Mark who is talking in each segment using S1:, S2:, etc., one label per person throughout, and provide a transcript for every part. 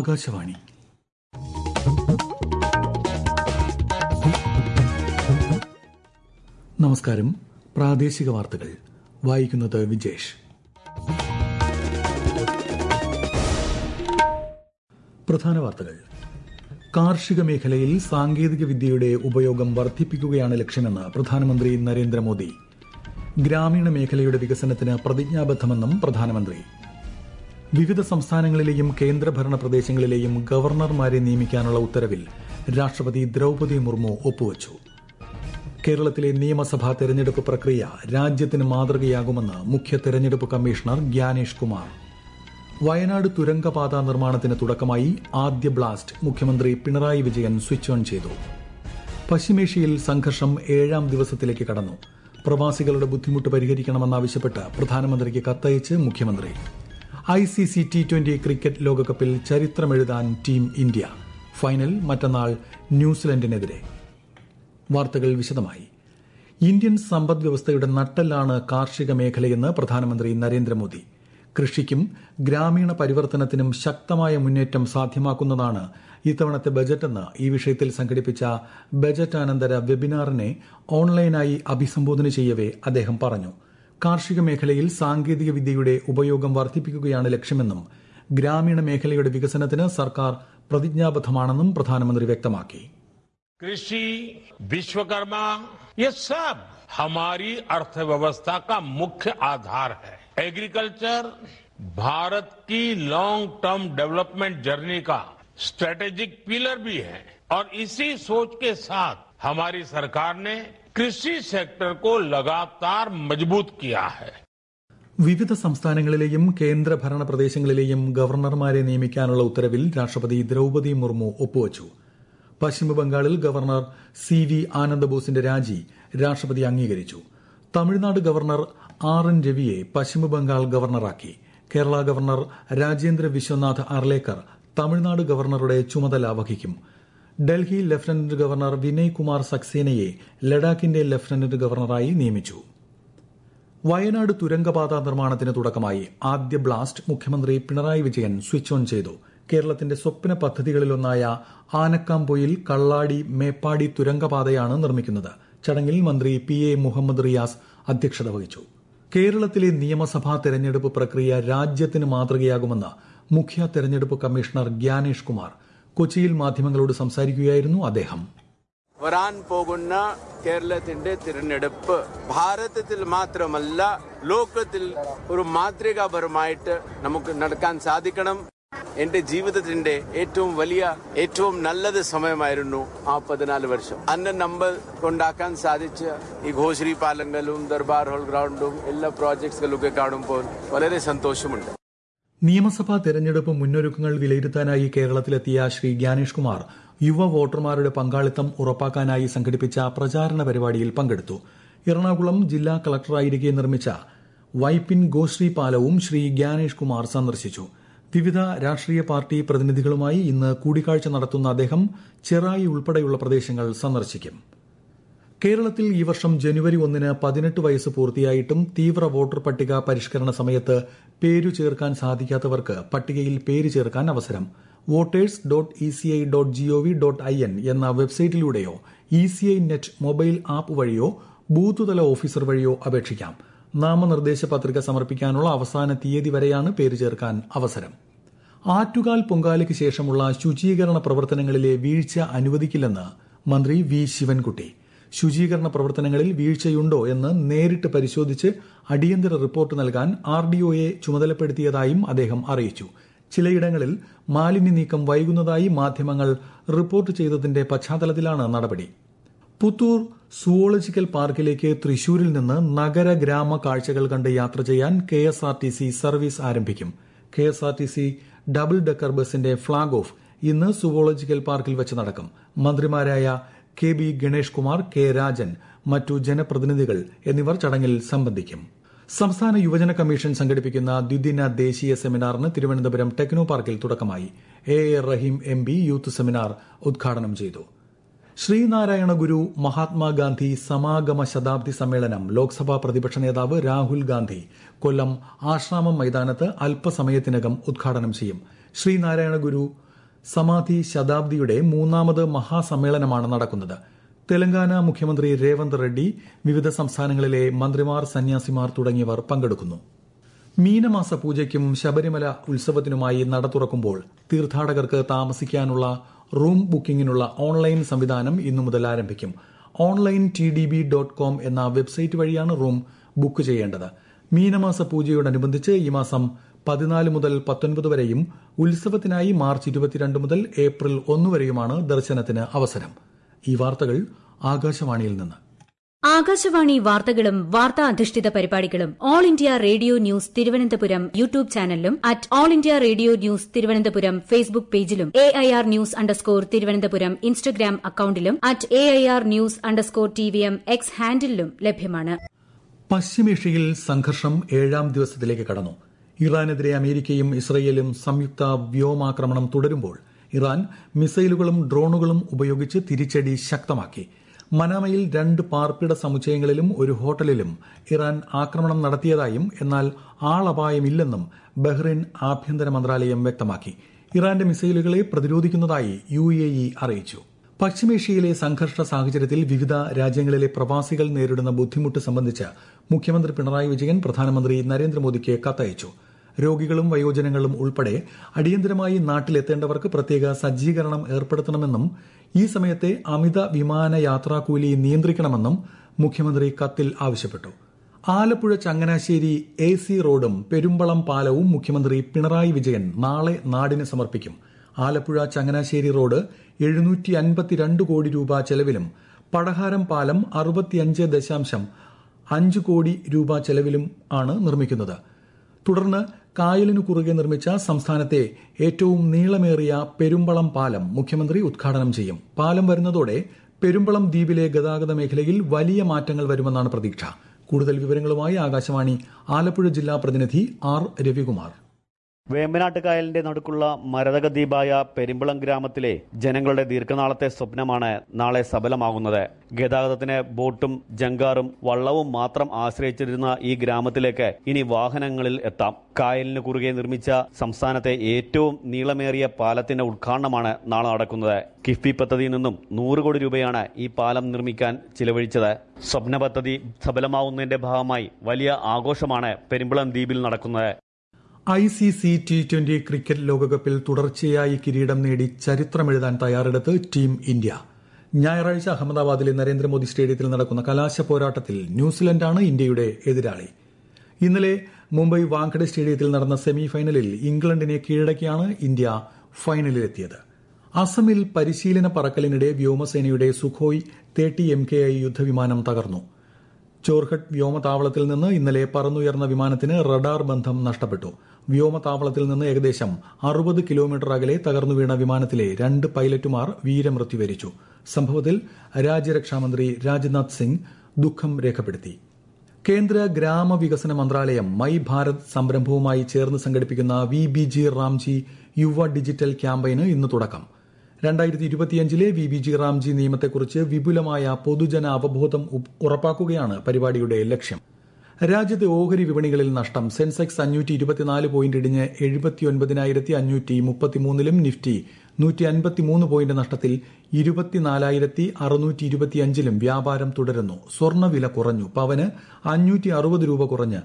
S1: ആകാശവാണി. നമസ്കാരം. പ്രാദേശിക വാർത്തകൾ വായിക്കുന്നത് വിജേഷ്. പ്രധാന വാർത്തകൾ. കാർഷിക മേഖലയിൽ സാങ്കേതിക വിദ്യയുടെ ഉപയോഗം വർദ്ധിപ്പിക്കുകയാണ് ലക്ഷ്യമെന്ന് പ്രധാനമന്ത്രി നരേന്ദ്രമോദി. ഗ്രാമീണ മേഖലയുടെ വികസനത്തിന് പ്രതിജ്ഞാബദ്ധമെന്നും പ്രധാനമന്ത്രി. വിവിധ സംസ്ഥാനങ്ങളിലെയും കേന്ദ്രഭരണ പ്രദേശങ്ങളിലെയും ഗവർണർമാരെ നിയമിക്കാനുള്ള ഉത്തരവിൽ രാഷ്ട്രപതി ദ്രൌപദി മുർമു ഒപ്പുവച്ചു. കേരളത്തിലെ നിയമസഭാ തെരഞ്ഞെടുപ്പ് പ്രക്രിയ രാജ്യത്തിന് മാതൃകയാകുമെന്ന് മുഖ്യ തെരഞ്ഞെടുപ്പ് കമ്മീഷണർ ഗ്യാനേഷ് കുമാർ. വയനാട് തുരങ്കപാത നിർമ്മാണത്തിന് തുടക്കമായി. ആദ്യ ബ്ലാസ്റ്റ് മുഖ്യമന്ത്രി പിണറായി വിജയൻ സ്വിച്ച് ഓൺ ചെയ്തു. പശ്ചിമേഷ്യയിൽ സംഘർഷം 7ാം ദിവസത്തിലേക്ക് കടന്നു. പ്രവാസികളുടെ ബുദ്ധിമുട്ട് പരിഹരിക്കണമെന്നാവശ്യപ്പെട്ട് പ്രധാനമന്ത്രിക്ക് കത്തയച്ച് മുഖ്യമന്ത്രി. ICC T20 ക്രിക്കറ്റ് ലോകകപ്പിൽ ചരിത്രമെഴുതാൻ ടീം ഇന്ത്യ. ഫൈനൽ മറ്റന്നാൾ ന്യൂസിലൻഡിനെതിരെ. വാർത്തകൾ വിശദമായി. ഇന്ത്യൻ സമ്പദ്വ്യവസ്ഥയുടെ നട്ടെല്ലാണ് കാർഷിക മേഖലയെന്ന് പ്രധാനമന്ത്രി നരേന്ദ്രമോദി. കൃഷിക്കും ഗ്രാമീണ പരിവർത്തനത്തിനും ശക്തമായ മുന്നേറ്റം സാധ്യമാക്കുന്നതാണ് ഇത്തവണത്തെ ബജറ്റെന്ന് ഈ വിഷയത്തിൽ സംഘടിപ്പിച്ച ബജറ്റാനന്തര വെബിനാറിനെ ഓൺലൈനായി അഭിസംബോധന ചെയ്യവേ അദ്ദേഹം പറഞ്ഞു. കാർഷിക മേഖലയിൽ സാങ്കേതിക വിദ്യയുടെ ഉപയോഗം വർദ്ധിപ്പിക്കുകയാണ് ലക്ഷ്യമെന്നും ഗ്രാമീണ മേഖലയുടെ വികസനത്തിന് സർക്കാർ പ്രതിജ്ഞാബദ്ധമാണെന്നും പ്രധാനമന്ത്രി വ്യക്തമാക്കി.
S2: कृषि, विश्वकर्मा, ये सब हमारी अर्थव्यवस्था का मुख्य आधार है. एग्रीकल्चर भारत की लॉन्ग टर्म डेवलपमेंट जर्नी का स्ट्रेटेजिक पिलर भी है और इसी सोच के साथ हमारी सरकार ने कृषि सेक्टर को लगातार मजबूत किया है.
S1: വിവിധ സംസ്ഥാനങ്ങളിലെയും കേന്ദ്രഭരണ പ്രദേശങ്ങളിലെയും ഗവർണർമാരെ നിയമിക്കാനുള്ള ഉത്തരവിൽ രാഷ്ട്രപതി ദ്രൌപദി മുർമു ഒപ്പുവച്ചു. പശ്ചിമബംഗാളിൽ ഗവർണർ CV ആനന്ദബോസിന്റെ രാജി രാഷ്ട്രപതി അംഗീകരിച്ചു. തമിഴ്നാട് ഗവർണർ RN രവിയെ പശ്ചിമബംഗാൾ ഗവർണറാക്കി. കേരള ഗവർണർ രാജേന്ദ്ര വിശ്വനാഥ് അർലേക്കർ തമിഴ്നാട് ഗവർണറുടെ ചുമതല വഹിക്കും. ഡൽഹി ലഫ്റ്റനന്റ് ഗവർണർ വിനയ് കുമാർ സക്സേനയെ ലഡാക്കിന്റെ ലഫ്റ്റനന്റ് ഗവർണറായി നിയമിച്ചു. വയനാട് തുരങ്കപാത നിർമ്മാണത്തിന് തുടക്കമായി. ആദ്യ ബ്ലാസ്റ്റ് മുഖ്യമന്ത്രി പിണറായി വിജയൻ സ്വിച്ച് ഓൺ ചെയ്തു. കേരളത്തിന്റെ സ്വപ്ന പദ്ധതികളിലൊന്നായ ആനക്കാംപൊയിൽ കള്ളാടി മേപ്പാടി തുരങ്കപാതയാണ് നിർമ്മിക്കുന്നത്. ചടങ്ങിൽ മന്ത്രി PA മുഹമ്മദ് റിയാസ് അധ്യക്ഷത വഹിച്ചു. കേരളത്തിലെ നിയമസഭാ തെരഞ്ഞെടുപ്പ് പ്രക്രിയ രാജ്യത്തിന് മാതൃകയാകുമെന്ന് മുഖ്യ തെരഞ്ഞെടുപ്പ് കമ്മീഷണർ ഗ്യാനേഷ് കുമാർ. കൊച്ചിയിൽ മാധ്യമങ്ങളോട് സംസാരിക്കുകയായിരുന്നു അദ്ദേഹം.
S3: വരാൻ പോകുന്ന കേരളത്തിന്റെ തിരഞ്ഞെടുപ്പ് ഭാരതത്തിൽ മാത്രമല്ല ലോകത്തിൽ ഒരു മാതൃകാപരമായിട്ട് നമുക്ക് നടക്കാൻ സാധിക്കണം. എന്റെ ജീവിതത്തിന്റെ ഏറ്റവും വലിയ ഏറ്റവും നല്ലത് സമയമായിരുന്നു ആ 14 വർഷം. അന്ന് നമ്മൾ കൊണ്ടാക്കാൻ സാധിച്ച ഈ ഘോഷരി പാലങ്ങളും ദർബാർ ഹോൾ ഗ്രൗണ്ടും എല്ലാ പ്രോജക്ട്സുകളൊക്കെ കാണുമ്പോൾ വളരെ സന്തോഷമുണ്ട്.
S1: നിയമസഭാ തെരഞ്ഞെടുപ്പ് മുന്നൊരുക്കങ്ങൾ വിലയിരുത്താനായി കേരളത്തിലെത്തിയ ശ്രീ ഗ്യാനേഷ് കുമാർ യുവ വോട്ടർമാരുടെ പങ്കാളിത്തം ഉറപ്പാക്കാനായി സംഘടിപ്പിച്ച പ്രചാരണ പരിപാടിയിൽ പങ്കെടുത്തു. എറണാകുളം ജില്ലാ കളക്ടറായിരിക്കെ നിർമ്മിച്ച വൈപ്പിൻ ഗോശ്രീ പാലവും ശ്രീ ഗ്യാനേഷ് കുമാർ സന്ദർശിച്ചു. വിവിധ രാഷ്ട്രീയ പാർട്ടി പ്രതിനിധികളുമായി ഇന്ന് കൂടിക്കാഴ്ച നടത്തുന്ന അദ്ദേഹം ചെറായി ഉൾപ്പെടെയുള്ള പ്രദേശങ്ങൾ സന്ദർശിക്കും. കേരളത്തിൽ ഈ വർഷം ജനുവരി 1-ന് 18 വയസ്സ് പൂർത്തിയായിട്ടും തീവ്ര വോട്ടർ പട്ടിക പരിഷ്കരണ സമയത്ത് പേരു ചേർക്കാൻ സാധിക്കാത്തവർക്ക് പട്ടികയിൽ പേര് ചേർക്കാൻ അവസരം. voters.eci.gov.in എന്ന വെബ്സൈറ്റിലൂടെയോ ECI നെറ്റ് മൊബൈൽ ആപ്പ് വഴിയോ ബൂത്തുതല ഓഫീസർ വഴിയോ അപേക്ഷിക്കാം. നാമനിർദ്ദേശ പത്രിക സമർപ്പിക്കാനുള്ള അവസാന തീയതി വരെയാണ് പേര് ചേർക്കാൻ അവസരം. ആറ്റുകാൽ പൊങ്കാലയ്ക്ക് ശേഷമുള്ള ശുചീകരണ പ്രവർത്തനങ്ങളിലെ വീഴ്ച അനുവദിക്കില്ലെന്ന് മന്ത്രി V ശിവൻകുട്ടി. ശുചീകരണ പ്രവർത്തനങ്ങളിൽ വീഴ്ചയുണ്ടോ എന്ന് നേരിട്ട് പരിശോധിച്ച് അടിയന്തര റിപ്പോർട്ട് നൽകാൻ RDOയെ ചുമതലപ്പെടുത്തിയതായും അദ്ദേഹം അറിയിച്ചു. ചിലയിടങ്ങളിൽ മാലിന്യ നീക്കം വൈകുന്നതായി മാധ്യമങ്ങൾ റിപ്പോർട്ട് ചെയ്തതിന്റെ പശ്ചാത്തലത്തിലാണ് നടപടി. പുത്തൂർ സുവോളജിക്കൽ പാർക്കിലേക്ക് തൃശൂരിൽ നിന്ന് നഗര ഗ്രാമ കാഴ്ചകൾ കണ്ട് യാത്ര ചെയ്യാൻ KSRTC സർവീസ് ആരംഭിക്കും. KSRTC ഡബിൾ ഡെക്കർ ബസിന്റെ ഫ്ളാഗ് ഓഫ് ഇന്ന് സുവോളജിക്കൽ പാർക്കിൽ വെച്ച് നടക്കും. മന്ത്രിമാരായ KB ഗണേഷ് കുമാർ, K രാജൻ, മറ്റു ജനപ്രതിനിധികൾ എന്നിവർ ചടങ്ങിൽ സംബന്ധിക്കും. സംസ്ഥാന യുവജന കമ്മീഷൻ സംഘടിപ്പിക്കുന്ന ദ്വിദിന ദേശീയ സെമിനാറിന് തിരുവനന്തപുരം ടെക്നോ പാർക്കിൽ തുടക്കമായി. AA Rahim MP youth seminar ഉദ്ഘാടനം ചെയ്തു. ശ്രീനാരായണ ഗുരു മഹാത്മാഗാന്ധി സമാഗമ ശതാബ്ദി സമ്മേളനം ലോക്സഭാ പ്രതിപക്ഷ നേതാവ് രാഹുൽ ഗാന്ധി കൊല്ലം ആശ്രാമം മൈതാനത്ത് അല്പസമയത്തിനകം ഉദ്ഘാടനം ചെയ്യും. ശ്രീനാരായണ ഗുരു സമാധി ശതാബ്ദിയുടെ 3ാമത് മഹാസമ്മേളനമാണ് നടക്കുന്നത്. തെലങ്കാന മുഖ്യമന്ത്രി രേവന്ത് റെഡ്ഡി, വിവിധ സംസ്ഥാനങ്ങളിലെ മന്ത്രിമാർ, സന്യാസിമാർ തുടങ്ങിയവർ പങ്കെടുക്കുന്നു. മീനമാസ പൂജയ്ക്കും ശബരിമല ഉത്സവത്തിനുമായി നട തുറക്കുമ്പോൾ തീർത്ഥാടകർക്ക് താമസിക്കാനുള്ള റൂം ബുക്കിംഗിനുള്ള ഓൺലൈൻ സംവിധാനം ഇന്നു മുതൽ ആരംഭിക്കും. onlinetdb.com എന്ന വെബ്സൈറ്റ് വഴിയാണ് റൂം ബുക്ക് ചെയ്യേണ്ടത്. മീനമാസ പൂജയോടനുബന്ധിച്ച് ഈ മാസം 14 മുതൽ 19 വരെയും ഉത്സവത്തിനായി മാർച്ച് 22 മുതൽ ഏപ്രിൽ 1 വരെയുമാണ് ദർശനത്തിന് അവസരം. ഈ വാർത്തകൾ ആകാശവാണിയിൽ നിന്ന്.
S4: ആകാശവാണി വാർത്തകളും വാർത്താ അധിഷ്ഠിത പരിപാടികളും All India Radio News Thiruvananthapuram YouTube ചാനലിലും All India Radio News Thiruvananthapuram Facebook പേജിലും AIR ന്യൂസ് തിരുവനന്തപുരം ഇൻസ്റ്റഗ്രാം അക്കൌണ്ടിലും AIR ന്യൂസ്_TVM X ഹാൻഡിലും ലഭ്യമാണ്.
S1: പശ്ചിമേഷ്യയിൽ സംഘർഷം 7ാം ദിവസത്തിലേക്ക് കടന്നു. ഇറാനെതിരെ അമേരിക്കയും ഇസ്രയേലും സംയുക്ത വ്യോമാക്രമണം തുടരുമ്പോൾ ഇറാൻ മിസൈലുകളും ഡ്രോണുകളും ഉപയോഗിച്ച് തിരിച്ചടി ശക്തമാക്കി. മനാമയിൽ 2 പാർപ്പിട സമുച്ചയങ്ങളിലും ഒരു ഹോട്ടലിലും ഇറാൻ ആക്രമണം നടത്തിയതായും എന്നാൽ ആളപായമില്ലെന്നും ബഹ്റൈൻ ആഭ്യന്തര മന്ത്രാലയം വ്യക്തമാക്കി. ഇറാന്റെ മിസൈലുകളെ പ്രതിരോധിക്കുന്നതായി UAE അറിയിച്ചു. പശ്ചിമേഷ്യയിലെ സംഘർഷ സാഹചര്യത്തിൽ വിവിധ രാജ്യങ്ങളിലെ പ്രവാസികൾ നേരിടുന്ന ബുദ്ധിമുട്ട് സംബന്ധിച്ച് മുഖ്യമന്ത്രി പിണറായി വിജയൻ പ്രധാനമന്ത്രി നരേന്ദ്രമോദിക്ക് കത്തയച്ചു. രോഗികളും വയോജനങ്ങളും ഉൾപ്പെടെ അടിയന്തരമായി നാട്ടിലെത്തേണ്ടവർക്ക് പ്രത്യേക സജ്ജീകരണം ഏർപ്പെടുത്തണമെന്നും ഈ സമയത്തെ അമിത വിമാന യാത്രാക്കൂലി നിയന്ത്രിക്കണമെന്നും മുഖ്യമന്ത്രി കത്തിൽ ആവശ്യപ്പെട്ടു. ആലപ്പുഴ ചങ്ങനാശ്ശേരി AC റോഡും പെരുമ്പളം പാലവും മുഖ്യമന്ത്രി പിണറായി വിജയൻ നാളെ നാടിന് സമർപ്പിക്കും. ആലപ്പുഴ ചങ്ങനാശ്ശേരി റോഡ് 752 കോടി രൂപ ചെലവിലും പടഹാരം പാലം 65.5 കോടി രൂപ ചെലവിലും ആണ് നിർമ്മിക്കുന്നത്. തുടർന്ന് കായലിനു കുറുകെ നിർമ്മിച്ച സംസ്ഥാനത്തെ ഏറ്റവും നീളമേറിയ പെരുമ്പളം പാലം മുഖ്യമന്ത്രി ഉദ്ഘാടനം ചെയ്യും. പാലം വരുന്നതോടെ പെരുമ്പളം ദ്വീപിലെ ഗതാഗത മേഖലയിൽ വലിയ മാറ്റങ്ങൾ വരുമെന്നാണ് പ്രതീക്ഷ. കൂടുതൽ വിവരങ്ങളുമായി ആകാശവാണി ആലപ്പുഴ ജില്ലാ പ്രതിനിധി R രവികുമാർ.
S5: വേമ്പനാട്ട് കായലിന്റെ നടുക്കുള്ള മരതക ദ്വീപായ പെരുമ്പളം ഗ്രാമത്തിലെ ജനങ്ങളുടെ ദീർഘനാളത്തെ സ്വപ്നമാണ് നാളെ സഫലമാകുന്നത്. ഗതാഗതത്തിന് ബോട്ടും ജങ്കാറും വള്ളവും മാത്രം ആശ്രയിച്ചിരുന്ന ഈ ഗ്രാമത്തിലേക്ക് ഇനി വാഹനങ്ങളിൽ എത്താം. കായലിന് കുറുകെ നിർമ്മിച്ച സംസ്ഥാനത്തെ ഏറ്റവും നീളമേറിയ പാലത്തിന്റെ ഉദ്ഘാടനമാണ് നാളെ നടക്കുന്നത്. കിഫ്ബി പദ്ധതിയിൽ നിന്നും 100 കോടി രൂപയാണ് ഈ പാലം നിർമ്മിക്കാൻ ചിലവഴിച്ചത്. സ്വപ്ന പദ്ധതി സഫലമാവുന്നതിന്റെ ഭാഗമായി വലിയ ആഘോഷമാണ് പെരുമ്പളം ദ്വീപിൽ നടക്കുന്നത്.
S1: ICC T20 ക്രിക്കറ്റ് ലോകകപ്പിൽ തുടർച്ചയായി കിരീടം നേടി ചരിത്രമെഴുതാൻ തയ്യാറെടുത്ത് ടീം ഇന്ത്യ. ഞായറാഴ്ച അഹമ്മദാബാദിലെ നരേന്ദ്രമോദി സ്റ്റേഡിയത്തിൽ നടക്കുന്ന കലാശ പോരാട്ടത്തിൽ ന്യൂസിലൻഡാണ് ഇന്ത്യയുടെ എതിരാളി. ഇന്നലെ മുംബൈ വാങ്കഡെ സ്റ്റേഡിയത്തിൽ നടന്ന സെമി ഫൈനലിൽ ഇംഗ്ലണ്ടിനെ കീഴടക്കിയാണ് ഇന്ത്യ ഫൈനലിലെത്തിയത്. അസമിൽ പരിശീലന പറക്കലിനിടെ വ്യോമസേനയുടെ സുഖോയ് 30 MKI യുദ്ധവിമാനം തകർന്നു. ചോർഹട്ട് വ്യോമതാവളത്തിൽ നിന്ന് ഇന്നലെ പറന്നുയർന്ന വിമാനത്തിന് റഡാർ ബന്ധം നഷ്ടപ്പെട്ടു. വ്യോമതാവളത്തിൽ നിന്ന് ഏകദേശം 60 കിലോമീറ്റർ അകലെ തകർന്നു വീണ വിമാനത്തിലെ 2 പൈലറ്റുമാർ വീരമൃത്യു വരിച്ചു. സംഭവത്തിൽ രാജ്യരക്ഷാമന്ത്രി രാജ്നാഥ് സിംഗ് ദുഃഖം രേഖപ്പെടുത്തി. കേന്ദ്ര ഗ്രാമവികസന മന്ത്രാലയം മൈ ഭാരത് സംരംഭവുമായി ചേർന്ന് സംഘടിപ്പിക്കുന്ന VBG റാംജി യുവ ഡിജിറ്റൽ ക്യാമ്പയിന് ഇന്ന് തുടക്കം. 2025 VBG റാംജി നിയമത്തെക്കുറിച്ച് വിപുലമായ പൊതുജന അവബോധം ഉറപ്പാക്കുകയാണ് പരിപാടിയുടെ ലക്ഷ്യം. രാജ്യത്തെ ഓഹരി വിപണികളിൽ നഷ്ടം. സെൻസെക്സ് 524 പോയിന്റ് ഇടിഞ്ഞ് 79,533-ലും നിഫ്റ്റി 153 പോയിന്റ് നഷ്ടത്തിൽ 24,625-ലും വ്യാപാരം തുടരുന്നു. സ്വർണ്ണവില കുറഞ്ഞു. പവന് 560 രൂപ കുറഞ്ഞ്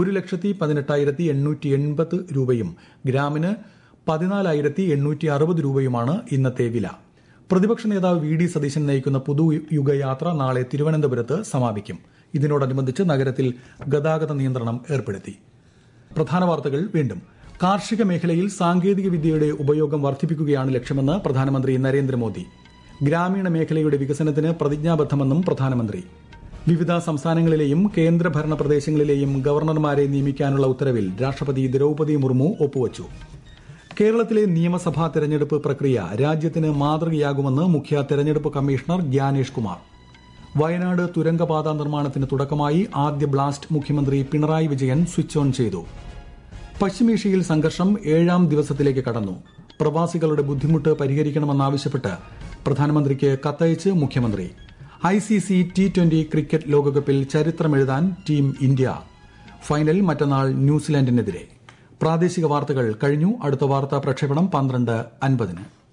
S1: 1,18,880 രൂപയും ഗ്രാമിന് 14,860 രൂപയുമാണ് ഇന്നത്തെ വില. പ്രതിപക്ഷ നേതാവ് VD സതീശൻ നയിക്കുന്ന പുതുയുഗയാത്ര നാളെ തിരുവനന്തപുരത്ത് സമാപിക്കും. ഇതിനോടനുബന്ധിച്ച് നഗരത്തിൽ ഗതാഗത നിയന്ത്രണം ഏർപ്പെടുത്തി. പ്രധാന വാർത്തകൾ വീണ്ടും. കാർഷിക മേഖലയിൽ സാങ്കേതിക വിദ്യയുടെ ഉപയോഗം വർദ്ധിപ്പിക്കുകയാണ് ലക്ഷ്യമെന്ന് പ്രധാനമന്ത്രി നരേന്ദ്രമോദി. ഗ്രാമീണ മേഖലയുടെ വികസനത്തിന് പ്രതിജ്ഞാബദ്ധമെന്നും പ്രധാനമന്ത്രി. വിവിധ സംസ്ഥാനങ്ങളിലെയും കേന്ദ്രഭരണ പ്രദേശങ്ങളിലെയും ഗവർണർമാരെ നിയമിക്കാനുള്ള ഉത്തരവിൽ രാഷ്ട്രപതി ദ്രൌപദി മുർമു ഒപ്പുവച്ചു. കേരളത്തിലെ നിയമസഭാ തെരഞ്ഞെടുപ്പ് പ്രക്രിയ രാജ്യത്തിന് മാതൃകയാകുമെന്ന് മുഖ്യ തെരഞ്ഞെടുപ്പ് കമ്മീഷണർ ഗ്യാനേഷ് കുമാർ. വയനാട് തുരങ്കപാത നിർമ്മാണത്തിന് തുടക്കമായി ആദ്യ ബ്ലാസ്റ്റ് മുഖ്യമന്ത്രി പിണറായി വിജയൻ സ്വിച്ച് ഓൺ ചെയ്തു. പശ്ചിമേഷ്യയിൽ സംഘർഷം 7ാം ദിവസത്തിലേക്ക് കടന്നു. പ്രവാസികളുടെ ബുദ്ധിമുട്ട് പരിഹരിക്കണമെന്നാവശ്യപ്പെട്ട് പ്രധാനമന്ത്രിക്ക് കത്തയച്ച് മുഖ്യമന്ത്രി. ICC T20 ക്രിക്കറ്റ് ലോകകപ്പിൽ ചരിത്രമെഴുതാൻ ടീം ഇന്ത്യ. ഫൈനൽ മറ്റന്നാൾ ന്യൂസിലൻഡിനെതിരെ. പ്രാദേശിക വാർത്തകൾ കഴിഞ്ഞു. അടുത്ത വാർത്താ പ്രക്ഷേപണം 12:50.